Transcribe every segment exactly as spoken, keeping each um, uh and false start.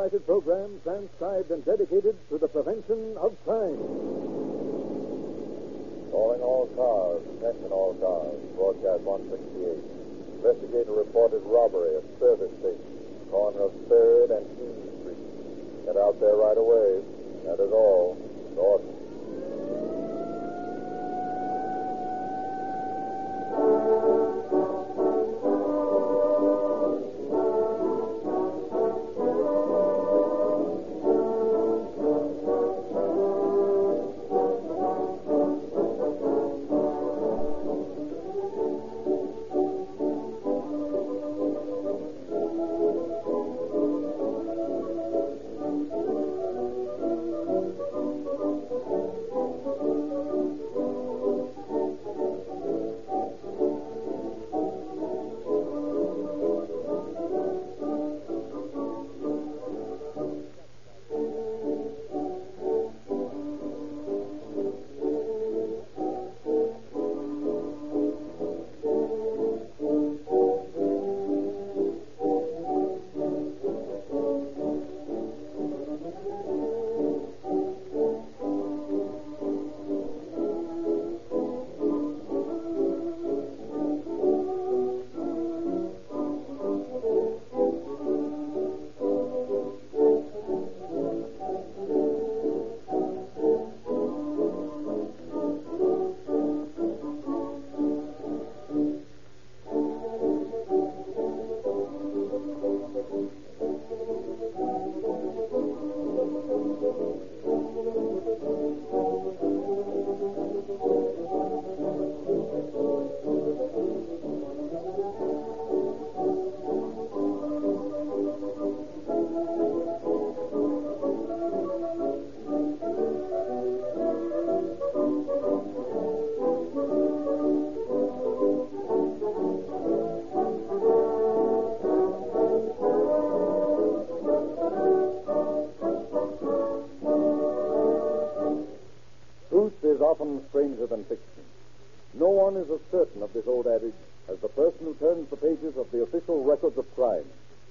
unrighted program transcribed and dedicated to the prevention of crime. Calling all cars, attention all cars, broadcast one sixty-eight. Investigator reported robbery at service station, corner of third and Keene Street. Get out there right away. That is all. Gordon. Often stranger than fiction. No one is as certain of this old adage as the person who turns the pages of the official records of crime.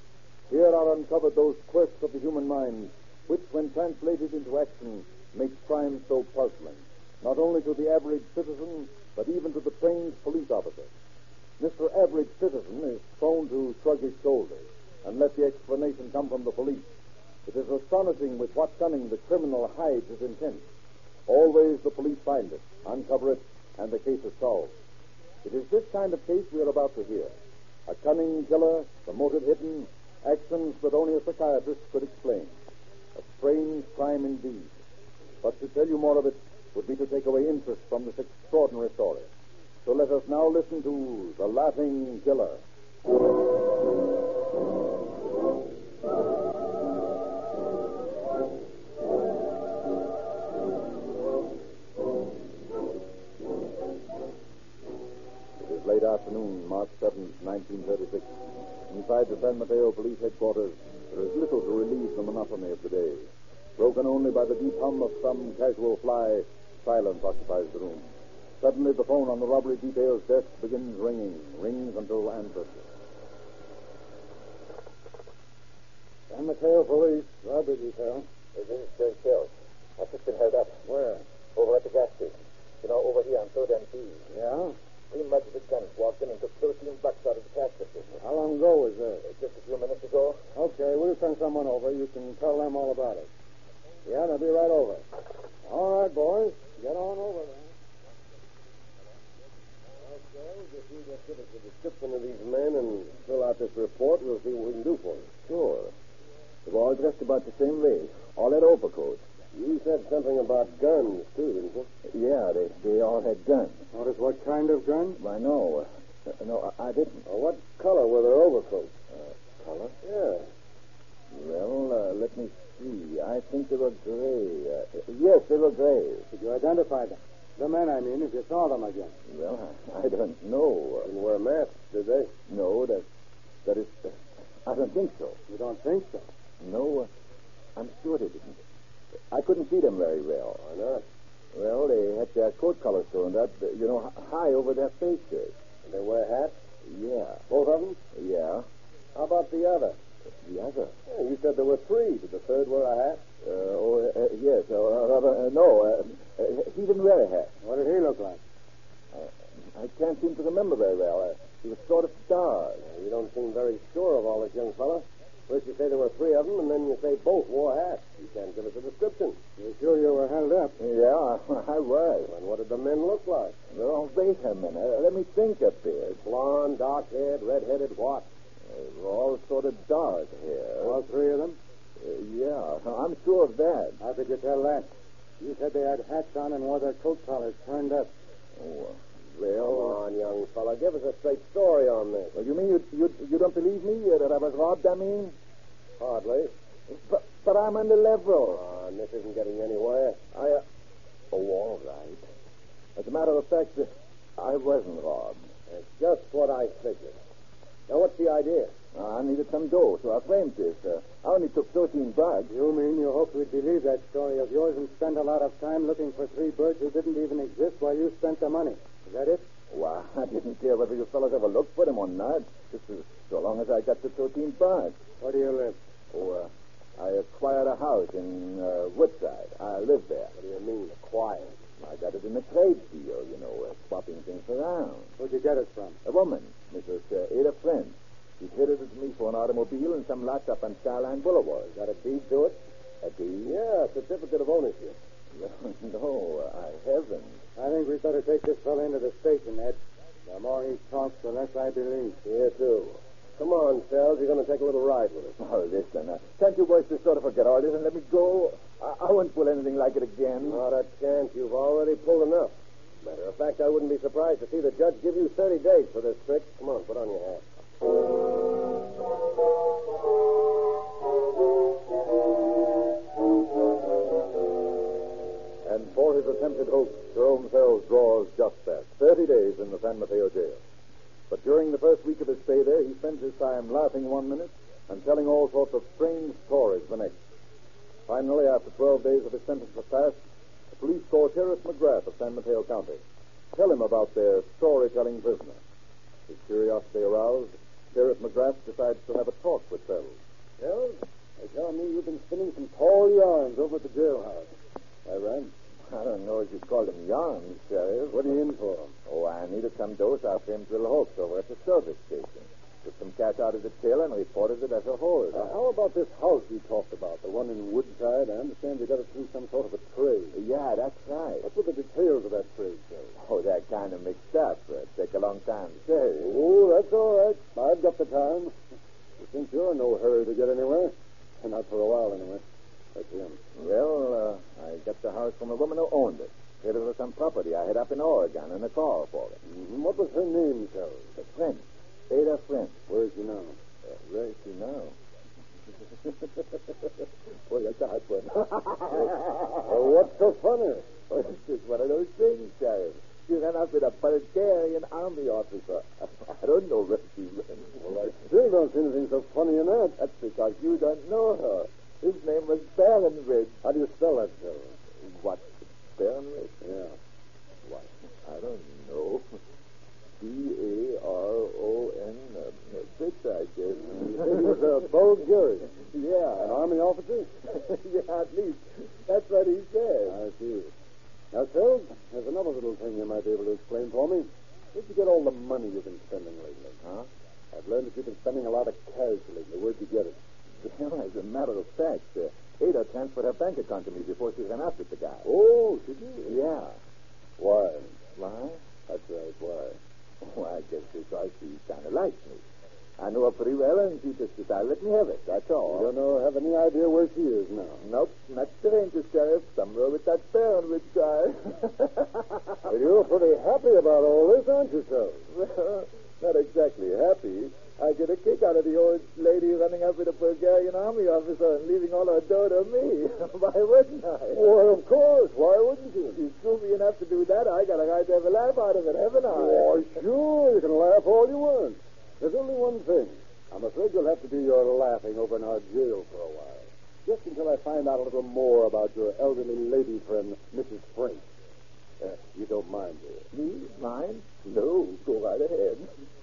Here are uncovered those quirks of the human mind which, when translated into action, makes crime so puzzling, not only to the average citizen, but even to the trained police officer. Mister Average Citizen is prone to shrug his shoulders and let the explanation come from the police. It is astonishing with what cunning the criminal hides his intent. Always the police find it, uncover it, and the case is solved. It is this kind of case we are about to hear. A cunning killer, the motive hidden, actions that only a psychiatrist could explain. A strange crime indeed. But to tell you more of it would be to take away interest from this extraordinary story. So let us now listen to The Laughing Killer. Late afternoon, March seventh, nineteen thirty-six. Inside the San Mateo Police Headquarters, there is little to relieve the monotony of the day. Broken only by the deep hum of some casual fly, silence occupies the room. Suddenly, the phone on the robbery detail's desk begins ringing, rings until answered. San Mateo Police, robbery detail. This is Judge Shells. I've just been held up. Where? Over at the gas station. You know, over here on third and P. Yeah? Three mugs with guns walked in and took thirteen bucks out of the cash register. How long ago was that? Uh, just a few minutes ago. Okay, we'll send someone over. You can tell them all about it. Yeah, they'll be right over. All right, boys. Get on over there. Okay, if you just give us a description of these men and fill out this report, we'll see what we can do for you. Sure. They're all dressed about the same way. All had overcoats. You said something about guns, too, didn't you? Yeah, they, they all had guns. Notice what kind of gun? I know. Uh, no, I, I didn't. Uh, what color were their overcoats? Uh, color? Yeah. Well, uh, let me see. I think they were gray. Uh, yes, they were gray. Did you identify them? The men, I mean, if you saw them again. Well, I, I don't know. Didn't wear masks, did they? No, that, that is... Uh, I don't think so. You don't think so? No, uh, I'm sure they didn't. I couldn't see them very well. Why not? Well, they had their coat collars turned up, you know, high over their faces. And they wear hats? Yeah. Both of them? Yeah. How about the other? The other? Yeah, you said there were three. Did the third wear a hat? Uh, oh, uh, yes. Uh, uh, uh, no, uh, uh, he didn't wear a hat. What did he look like? Uh, I can't seem to remember very well. Uh, he was sort of dark. Yeah, you don't seem very sure of all this, young fella. First you say there were three of them, and then you say both wore hats. You can't give us a description. You're sure you were held up? Yeah, I was. And what did the men look like? Well, wait a minute. Let me think a bit. Blonde, dark-haired, red-headed, what? Uh, all sort of dark hair. All three of them? Uh, yeah, I'm sure of that. How could you tell that? You said they had hats on and wore their coat collars turned up. Oh, Come on, young fella. Give us a straight story on this. well, you mean you, you you don't believe me uh, that I was robbed, I mean? Hardly. But, but I'm on the level. Oh, and this isn't getting anywhere. I, uh, oh, all right. As a matter of fact, uh, I wasn't robbed. That's just what I figured. Now, what's the idea? I needed some dough, so I framed this. Uh, I only took thirteen bucks. You mean you hoped we'd believe that story of yours and spend a lot of time looking for three birds who didn't even exist while you spent the money? Is that it? Well, I didn't care whether you fellas ever looked for them or not. Just as so long as I got the thirteen bucks. Where do you live? Oh, uh, I acquired a house in uh, Woodside. I live there. What do you mean, acquired? I got it in a trade deal, you know, uh, swapping things around. Where'd you get it from? A woman, Missus Uh, Ada Flint. She traded it to me for an automobile and some lots up on Skyline Boulevard. Got a deed to it? A deed? Yeah, a certificate of ownership. No, I haven't. I think we'd better take this fellow into the station, Ed. The more he talks, the less I believe. Here, too. Come on, Sells. You're going to take a little ride with us. Oh, listen, uh, can't you boys just sort of forget all this and let me go? I, I won't pull anything like it again. Not a chance. You've already pulled enough. Matter of fact, I wouldn't be surprised to see the judge give you thirty days for this trick. Come on, put on your hat. And for his attempted hoax, Jerome Sells draws just that, thirty days in the San Mateo jail. But during the first week of his stay there, he spends his time laughing one minute and telling all sorts of strange stories the next. Finally, after twelve days of his sentence have passed, the police call Sheriff McGrath of San Mateo County. Tell him about their storytelling prisoner. His curiosity aroused, Sheriff McGrath decides to have a talk with Sells. Sells, they tell me you've been spinning some tall yarns over at the jailhouse. Is that right? I don't know if you call them yarns, Sheriff. What are you in for? Oh, I needed some dough, so I framed little hoax over at the service station. Took some cash out of the till and reported it as a hold. Uh, how about this house you talked about, the one in Woodside? I understand you got it through some sort of a trade. Yeah, that's right. What were the details of that trade, Sells? Oh, they're kind of mixed up. It'd take a long time to say. Oh, that's all right. I've got the time. Since you're in no hurry to get anywhere. Not for a while, anyway. That's him. Well, uh, I got the house from a woman who owned it. Said it was some property I had up in Oregon and a call for it. Mm-hmm. What was her name, Sells? A friend. Ada Flint. Where is she now? Uh, where is she now? Boy, that's a hot one. Well, what's so funny? Oh, it's just one of those things, Sheriff. She ran up with a Bulgarian army officer. I don't know where she went. Well, I still don't see anything so funny in that. That's because you don't know her. His name was Baronridge. How do you spell that, Sells? What? Baronridge? Yeah. What? I don't know. B A R O N, uh, Fritz, I guess. He was a Bulgarian. Yeah. An army officer? Yeah, at least. That's what he said. I see. Now, Sells, there's another little thing you might be able to explain for me. Where'd you get all the money you've been spending lately? Huh? I've learned that you've been spending a lot of cash lately. Where'd you get it? Well, as a matter of fact, uh, Ada transferred her bank account to me before she ran after the guy. Oh, did you? Yeah. Why? Why? That's right, why? Oh, I guess because she kind of likes me. I know her pretty well, and she just decided to let me have it. That's all. You don't know, have any idea where she is now? Nope, not stranger, Sheriff. Somewhere with that Baronridge guy. Well, you're pretty happy about all this, aren't you, Sells? Well, not exactly happy. I get a kick out of the old lady running up with a Bulgarian army officer and leaving all her dough to me. Why wouldn't I? Well, of course. Why wouldn't you? She's goofy enough to do that. I got a right to have a laugh out of it, haven't I? Oh, sure. You can laugh all you want. There's only one thing. I'm afraid you'll have to do your laughing over in our jail for a while. Just until I find out a little more about your elderly lady friend, Missus Frank. Uh, you don't mind, do you? Me? Mine? No, go right ahead.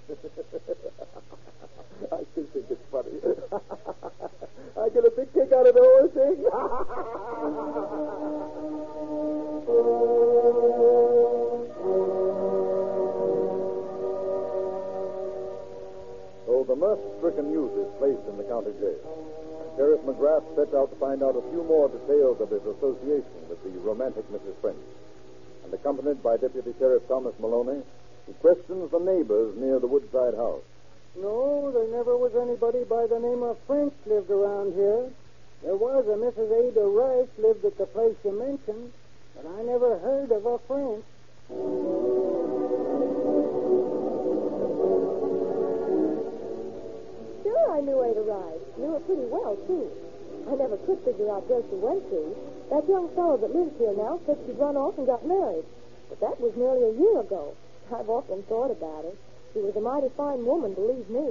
I still think it's funny. I get a big kick out of the whole thing. So the mirth-stricken youth is placed in the county jail. And Sheriff McGrath sets out to find out a few more details of his association with the romantic Missus French. And accompanied by Deputy Sheriff Thomas Maloney, he questions the neighbors near the Woodside house. No, there never was anybody by the name of French lived around here. There was a Missus Ada Rice lived at the place you mentioned, but I never heard of a French. Sure, I knew Ada Rice. Knew her pretty well, too. I never could figure out where she went to. That young fellow that lives here now said she'd run off and got married. But that was nearly a year ago. I've often thought about her. She was a mighty fine woman, believe me.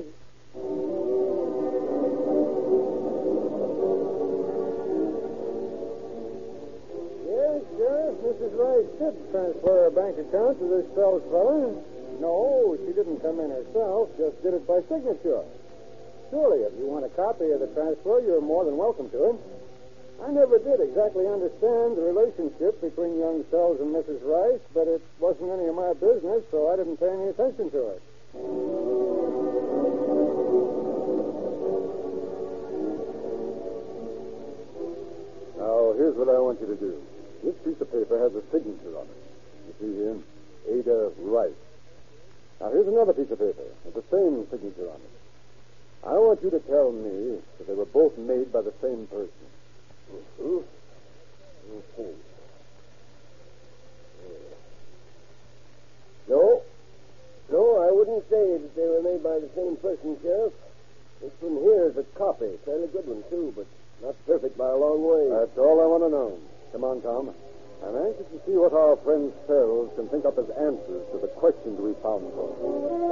Yes, Sheriff, Missus Rice did transfer her bank account to this Phelps fellow. No, she didn't come in herself, just did it by signature. Surely, if you want a copy of the transfer, you're more than welcome to it. I never did exactly understand the relationship between young Sells and Missus Rice, but it wasn't any of my business, so I didn't pay any attention to it. Now, here's what I want you to do. This piece of paper has a signature on it. You see here? Ada Rice. Now, here's another piece of paper with the same signature on it. I want you to tell me that they were both made by the same person. Mm-hmm. Okay. No. No, I wouldn't say that they were made by the same person, Sheriff. This one here is a copy. Fairly good one, too, but not perfect by a long way. That's all I want to know. Come on, Tom. I'm anxious to see what our friend Sells can think up as answers to the questions we found for him.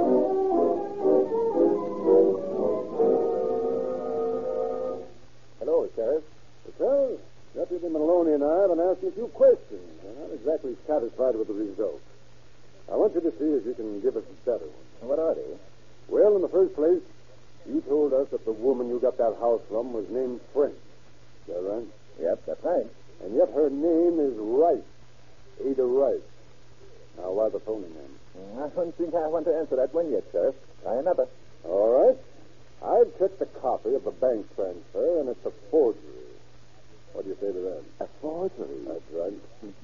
Hello, Sheriff. Well, Deputy Maloney and I have been asking a few questions. We're not exactly satisfied with the result. I want you to see if you can give us a better one. What are they? Well, in the first place, you told us that the woman you got that house from was named French. Is that right? Yep, that's right. And yet her name is Rice. Ada Rice. Now, why the phony name? I don't think I want to answer that one yet, Sheriff. Try another. All right. I've checked the copy of the bank transfer, and it's a forgery. What do you say to that? A forgery? That's right.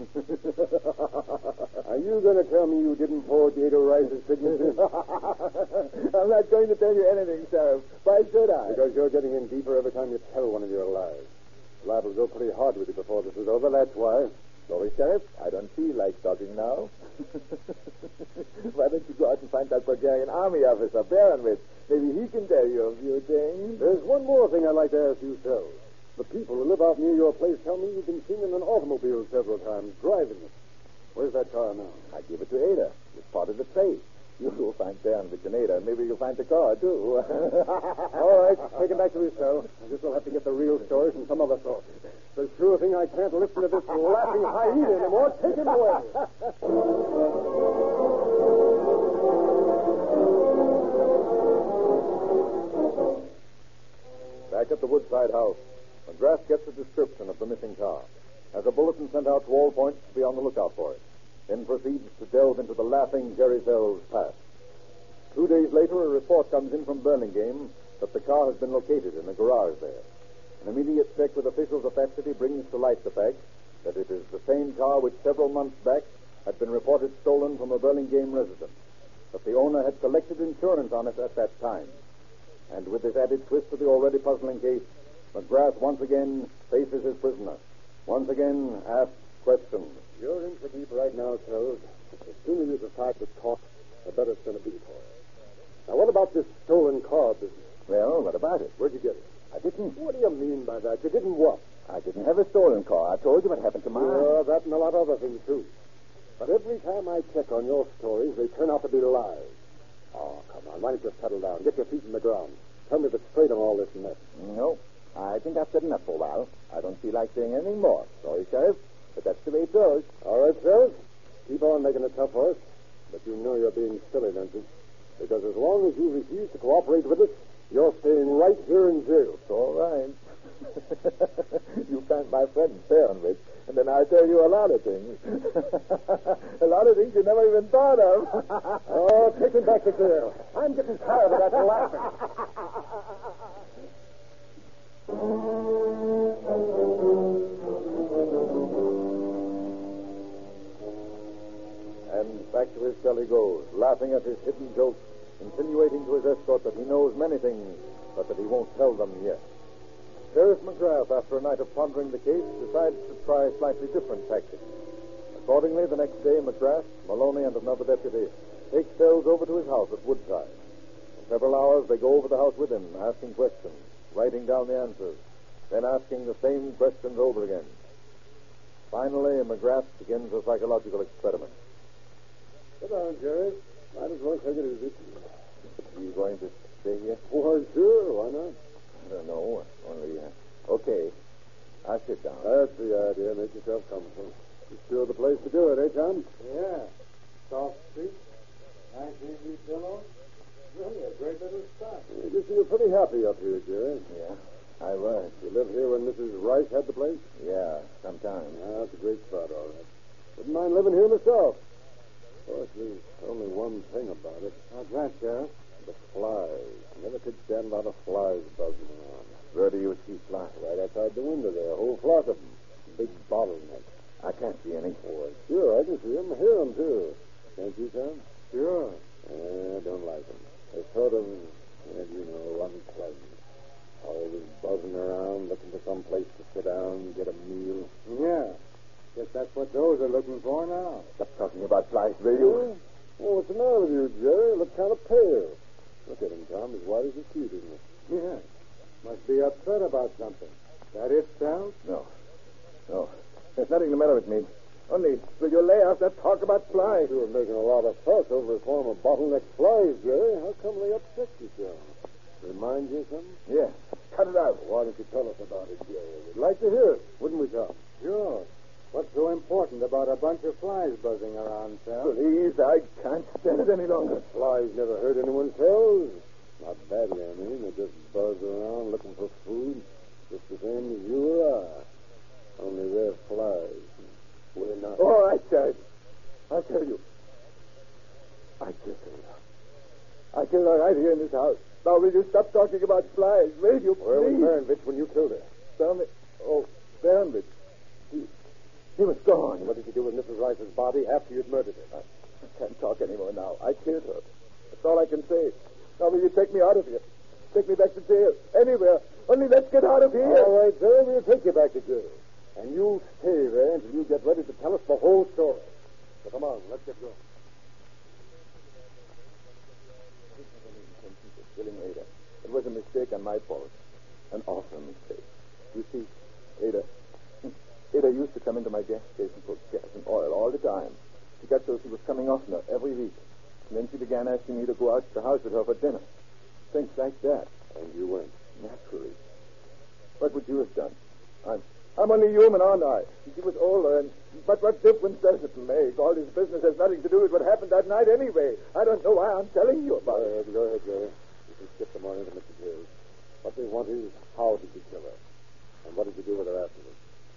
Are you going to tell me you didn't forge Ada Rice's signature? I'm not going to tell you anything, Sheriff. Why should I? Because you're getting in deeper every time you tell one of your lies. Liable to go pretty hard with you before this is over, that's why. Sorry, Sheriff. I don't feel like talking now. Why don't you go out and find that Bulgarian army officer, Baronwitz? Maybe he can tell you a few things. There's one more thing I'd like to ask you, Sells. The people who live out near your place tell me you've been seen in an automobile several times, driving it. Where's that car now? I give it to Ada. It's part of the trace. You'll find Baronwitz and Ada. Maybe you'll find the car, too. All right, take it back to his cell. I guess we'll have to get the real story from some other source. The sure thing I can't listen to this laughing hyena anymore. Take him away. Back at the Woodside house, McGrath gets a description of the missing car, has a bulletin sent out to all points to be on the lookout for it, then proceeds to delve into the laughing Jerry Sells' past. Two days later, a report comes in from Burlingame that the car has been located in a garage there. An immediate check with officials of that city brings to light the fact that it is the same car which several months back had been reported stolen from a Burlingame residence, that the owner had collected insurance on it at that time. And with this added twist to the already puzzling case, McGrath once again faces his prisoner. Once again asks questions. You're in for deep right now, Sells. As soon as you decide to talk, the better it's going to be for you. Now, what about this stolen car business? Well, what about it? Where'd you get it? I didn't. What do you mean by that? You didn't what? I didn't have a stolen car. I told you what happened to mine. Yeah, that and a lot of other things, too. But every time I check on your stories, they turn out to be lies. Oh, come on. Why don't you settle down? Get your feet in the ground. Tell me the straight on all this mess. No. I think I've said enough for a while. I don't feel like saying anything more. Sorry, Sheriff, but that's the way it goes. All right, Sells. Keep on making it tough for us, but you know you're being silly, don't you? Because as long as you refuse to cooperate with us, you're staying right here in jail. All right. You thank my friend Fahrenwich, and then I'll tell you a lot of things. A lot of things you never even thought of. Oh, take me back to jail. I'm getting tired of that laughing. And back to his cell he goes, laughing at his hidden jokes, insinuating to his escort that he knows many things, but that he won't tell them yet. Sheriff McGrath, after a night of pondering the case, decides to try slightly different tactics. Accordingly, the next day, McGrath, Maloney, and another deputy take Sells over to his house at Woodside. For several hours, they go over the house with him, asking questions, writing down the answers, then asking the same questions over again. Finally, McGrath begins a psychological experiment. Sit down, Sheriff. Might as well take it easy. You going to stay here? Why, sure. Why not? I don't know. Only, uh, okay. I'll sit down. That's the idea. Make yourself comfortable. It's sure the place to do it, eh, Tom? Yeah. Soft street. Nice easy pillow. Really a great little spot. I guess you were pretty happy up here, Jerry. Yeah, I was. You lived here when Missus Rice had the place? Yeah, sometime. Ah, that's a great spot, all right. Wouldn't mind living here myself. Of course, there's only one thing about it. What's that, Sheriff? The flies. Never could stand a lot of flies buzzing around. Where do you see flies? Right outside the window there. A whole flock of them. Big bottleneck. I can't see any. Oh, sure, I can see them. Hear them, too. Can't you, Tom? Sure. I don't like them. They're sort of, well, you know, unpleasant. Always buzzing around, looking for some place to sit down, get a meal. Yeah. Guess that's what those are looking for now. Stop talking about flies, will you? Well, well, what's the matter with you, Jerry? You look kind of pale. Look at him, Tom. As white as a sheet, isn't it? Yeah. Must be upset about something. That it, Sal? No. No. There's nothing the matter with me. Only, will you lay off that talk about flies? You were making a lot of fuss over a form of bottleneck flies, Jerry. How come they upset you so? Remind you of something? Yeah. Cut it out. Why don't you tell us about it, Jerry? We'd like to hear it, wouldn't we, Tom? Sure. What's so important about a bunch of flies buzzing around, Sal? Please, I can't stand it any longer. Flies never hurt anyone's tails. Not badly, I mean. They just buzz around looking for food, just the same as you or I. Only they're flies. We're not. All right, Judge. I'll tell you. I killed her. I killed her right here in this house. Now, will you stop talking about flies? Will you, please? Where was Baronvich when you killed her? Baronvich? Oh, Baronvich. He, he was gone. What did you do with Missus Rice's body after you'd murdered her? I, I can't talk anymore now. I killed her. That's all I can say. Now, will you take me out of here? Take me back to jail. Anywhere. Only let's get out of here. All right, sir. We'll take you back to jail. And you'll stay there until you get ready to tell us the whole story. So come on, let's get going. Killing Ada. It was a mistake on my part. An awful mistake. You see, Ada... Ada used to come into my gas station for gas and oil all the time. She got so she was coming oftener every week. And then she began asking me to go out to the house with her for dinner. Things like that. And you went. Naturally. What would you have done? I'm... I'm only human, aren't I? She was older, and but what difference does it make? All this business has nothing to do with what happened that night anyway. I don't know why I'm telling you about Go it. ahead, go ahead, Jerry. You can skip the morning to Mister Hills. What they want is, how did you kill her? And what did you do with her afterwards?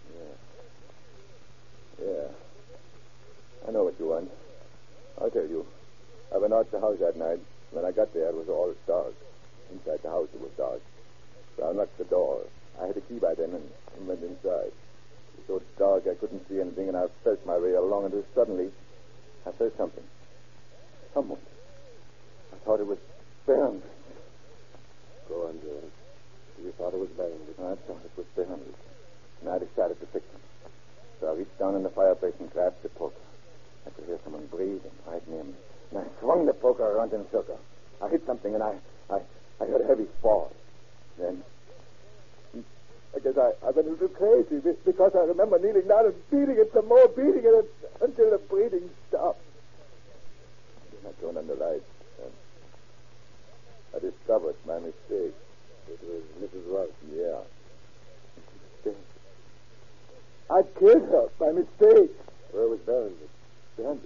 Yeah. Yeah. I know what you want. I'll tell you. I went out to the house that night. When I got there, it was all dark. Inside the house, it was dark. So I knocked the door. I had a key by then and, and went inside. It was so dark I couldn't see anything, and I felt my way along until suddenly I felt something. Someone. I thought it was Baronvich. Go on, Jerry. You thought it was Baronvich. I thought it was Baronvich. And I decided to fix him. So I reached down in the fireplace and grabbed the poker. I could hear someone breathing right near me. And I swung the poker around in a circle. I hit something, and I, I, I heard a heavy fall. Then... I guess I, I went a little crazy because I remember kneeling down and beating it some more, beating it until the breathing stopped. Then I turned on the light, and I discovered my mistake. It was Missus Rice. Yeah. Mistake. I killed her by mistake. Where was Baronvich? Then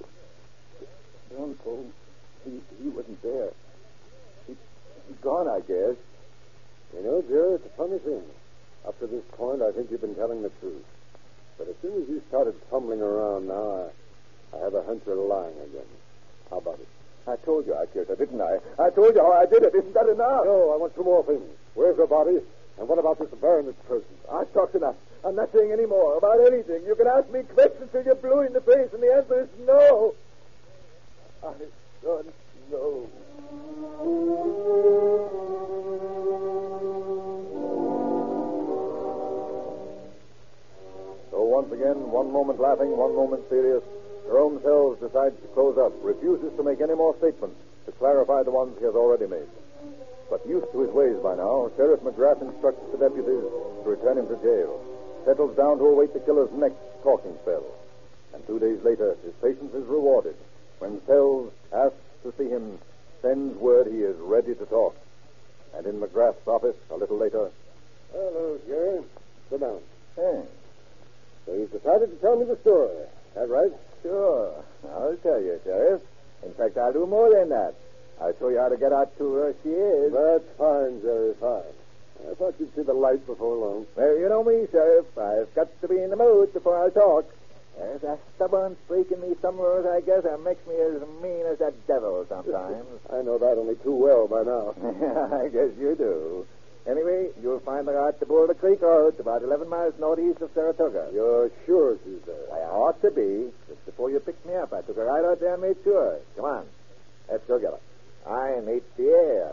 She started fumbling around now. I, I have a hunch you're lying again. How about it? I told you I killed her, didn't I? I told you how I did it. Isn't that enough? No, I want two more things. Where's her body? And what about this Baroness person? I've talked enough. I'm not saying any more about anything. You can ask me questions till you're blue in the face, and the answer is no. I don't know. So once again, one moment laughing, one moment serious, Jerome Sells decides to close up, refuses to make any more statements to clarify the ones he has already made. But used to his ways by now, Sheriff McGrath instructs the deputies to return him to jail, settles down to await the killer's next talking spell. And two days later, his patience is rewarded when Sells asks to see him, sends word he is ready to talk. And in McGrath's office, a little later... Hello, Jerry. Sit down. Thanks. So you've decided to tell me the story. Is that right? Sure. I'll tell you, Sheriff. In fact, I'll do more than that. I'll show you how to get out to where she is. That's fine, Jerry, fine. I thought you'd see the light before long. Well, you know me, Sheriff. I've got to be in the mood before I talk. There's a stubborn streak in me somewhere, I guess, that makes me as mean as that devil sometimes. I know that only too well by now. I guess you do. Anyway, you'll find her out the Boulder Creek Road, about eleven miles northeast of Saratoga. You're sure she's there? I ought to be. Just before you picked me up, I took her right out there and made sure. Come on. Let's go get her. I need the air.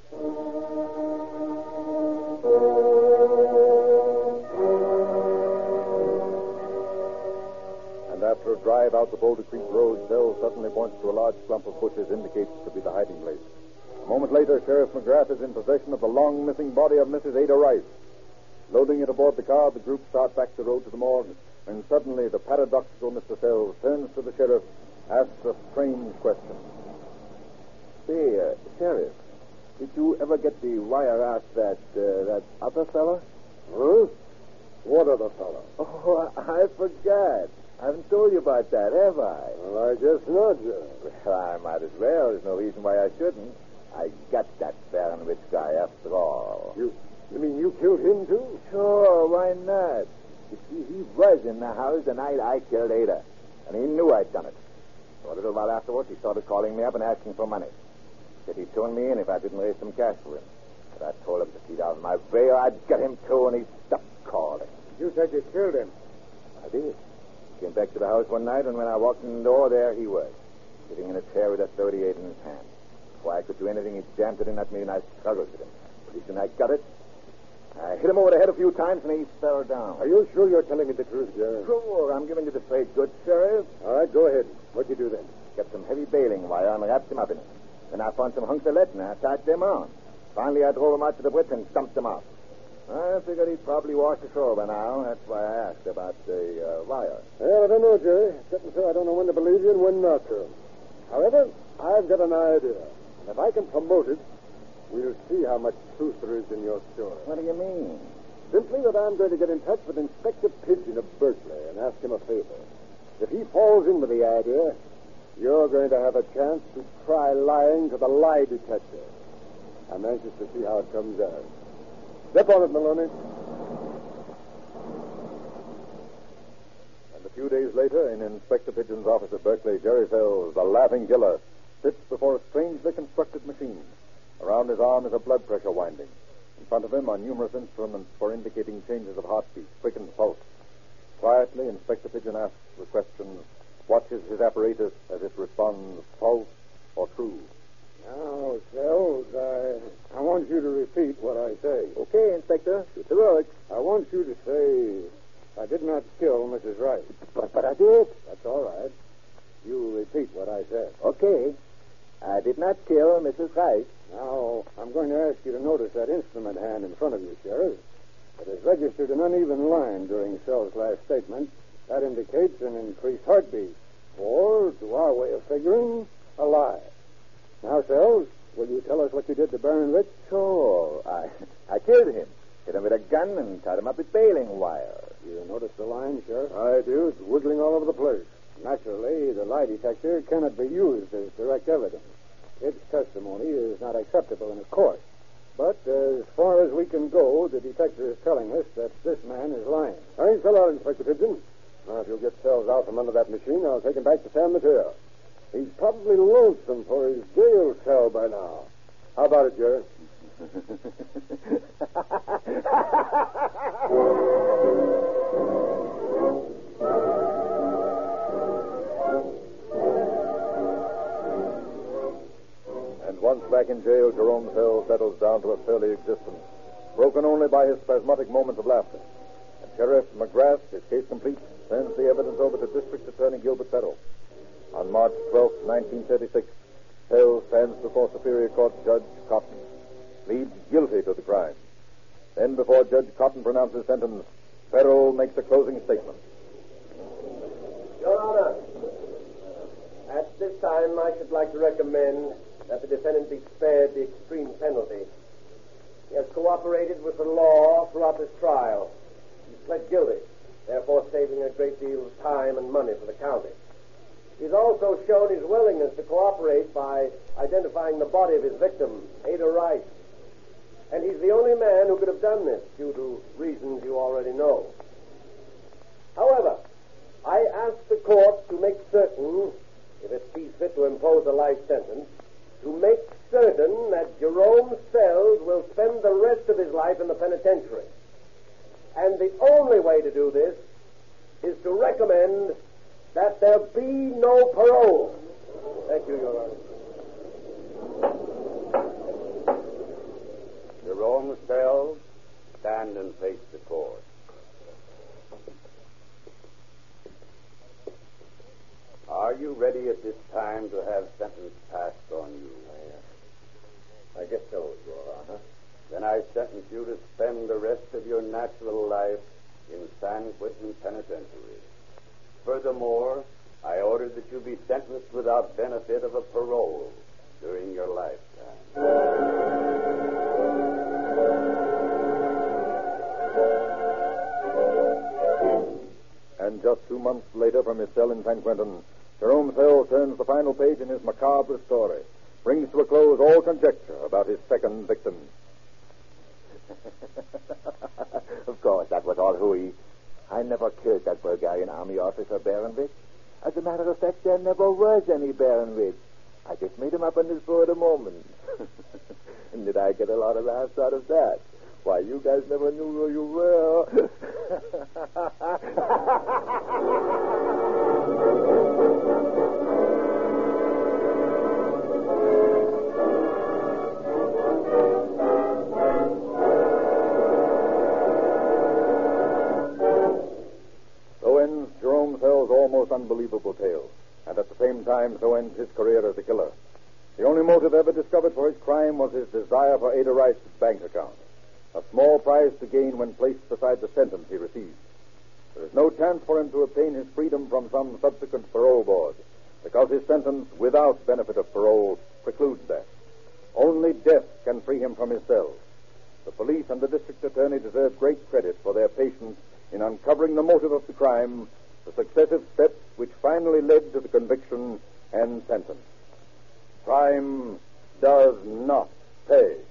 And after a drive out the Boulder Creek Road, Sells suddenly points to a large clump of bushes indicates to be the hiding place. A moment later, Sheriff McGrath is in possession of the long missing body of Missus Ada Rice. Loading it aboard the car, the group start back the road to the morgue, when suddenly the paradoxical Mister Sells turns to the sheriff, asks a strange question. Say, uh, Sheriff, did you ever get the wire out that uh, that other fella? Huh? What other fellow? Oh, I forgot. I haven't told you about that, have I? Well, I guess not, Jerry. Well, I might as well. There's no reason why I shouldn't. I got that Baron-Rich guy after all. You, you mean you killed him, too? Sure, why not? You see, he was in the house the night I killed Ada, and he knew I'd done it. So a little while afterwards, he started calling me up and asking for money. Said he'd turn me in if I didn't raise some cash for him. But I told him to keep out of my way or I'd get him, too, and he stopped calling. You said you killed him. I did. Came back to the house one night, and when I walked in the door, there he was, sitting in a chair with a thirty-eight in his hand. Before I could do anything, he jammed it in at me, and I struggled with him. Pretty soon I got it. I hit him over the head a few times, and he fell down. Are you sure you're telling me the truth, Jerry? Sure, I'm giving you the straight goods, Sheriff. All right, go ahead. What'd you do then? Got some heavy baling wire and wrapped him up in it. Then I found some hunks of lead, and I tied them on. Finally, I drove him out to the bridge and dumped him out. I figured he'd probably washed ashore by now. That's why I asked about the uh, wire. Well, I don't know, Jerry. Except so I don't know when to believe you and when not to. However, I've got an idea. And if I can promote it, we'll see how much truth there is in your story. What do you mean? Simply that I'm going to get in touch with Inspector Pigeon of Berkeley and ask him a favor. If he falls in with the idea, you're going to have a chance to try lying to the lie detector. I'm anxious to see how it comes out. Step on it, Maloney. And a few days later, in Inspector Pigeon's office at Berkeley, Jerry Sells, the laughing killer, sits before a strangely constructed machine. Around his arm is a blood pressure winding. In front of him are numerous instruments for indicating changes of heartbeat, quickened pulse. Quietly, Inspector Pigeon asks the questions, watches his apparatus as it responds false or true. Now, Sells, I, I want you to repeat what I say. Okay, Inspector. Shoot the works. I want you to say, I did not kill Missus Rice. But, but I did. That's all right. You repeat what I said. Okay. I did not kill Missus Rice. Now, I'm going to ask you to notice that instrument hand in front of you, Sheriff. It has registered an uneven line during Sells' last statement. That indicates an increased heartbeat. Or, to our way of figuring, a lie. Now, Sells, will you tell us what you did to Baron-Rich? Sure. I, I killed him. Hit him with a gun and tied him up with baling wire. You notice the line, Sheriff? I do. It's wiggling all over the place. Naturally, the lie detector cannot be used as direct evidence. Its testimony is not acceptable in a court. But as far as we can go, the detector is telling us that this man is lying. Thanks a lot, Inspector Pigeon. Now, if you'll get Sells out from under that machine, I'll take him back to San Mateo. He's probably lonesome for his jail cell by now. How about it, Jerry? And once back in jail, Jerome Sells settles down to a surly existence, broken only by his spasmodic moments of laughter. And Sheriff McGrath, his case complete, sends the evidence over to District Attorney Gilbert Farrell. On March twelfth, nineteen thirty-six, Sells stands before Superior Court Judge Cotton, pleads guilty to the crime. Then, before Judge Cotton pronounces sentence, Farrell makes a closing statement. Your Honor, at this time I should like to recommend that the defendant be spared the extreme penalty. He has cooperated with the law throughout this trial. He's pled guilty, therefore saving a great deal of time and money for the county. He's also shown his willingness to cooperate by identifying the body of his victim, Ada Rice. And he's the only man who could have done this due to reasons you already know. However, I ask the court to make certain, if it sees fit to impose a life sentence, to make certain that Jerome Sells will spend the rest of his life in the penitentiary. And the only way to do this is to recommend that there be no parole. Thank you, Your Honor. Jerome Sells, stand and face the court. Are you ready at this time to have sentence passed on you? I guess so, Your Honor. Then I sentence you to spend the rest of your natural life in San Quentin Penitentiary. Furthermore, I order that you be sentenced without benefit of a parole during your lifetime. And just two months later, from his cell in San Quentin, Jerome Sells turns the final page in his macabre story, brings to a close all conjecture about his second victim. Of course, that was all hooey. I never killed that Bulgarian army officer, Baronvich. As a matter of fact, there never was any Baronvich. I just made him up on the spur of the moment. And did I get a lot of laughs out of that? Why, you guys never knew who you were. So ends Jerome Sells' almost unbelievable tale. And at the same time, so ends his career as a killer. The only motive ever discovered for his crime was his desire for Ada Rice's bank account. A small prize to gain when placed beside the sentence he received. There is no chance for him to obtain his freedom from some subsequent parole board, because his sentence, without benefit of parole, precludes that. Only death can free him from his cell. The police and the district attorney deserve great credit for their patience in uncovering the motive of the crime, the successive steps which finally led to the conviction and sentence. Crime does not pay.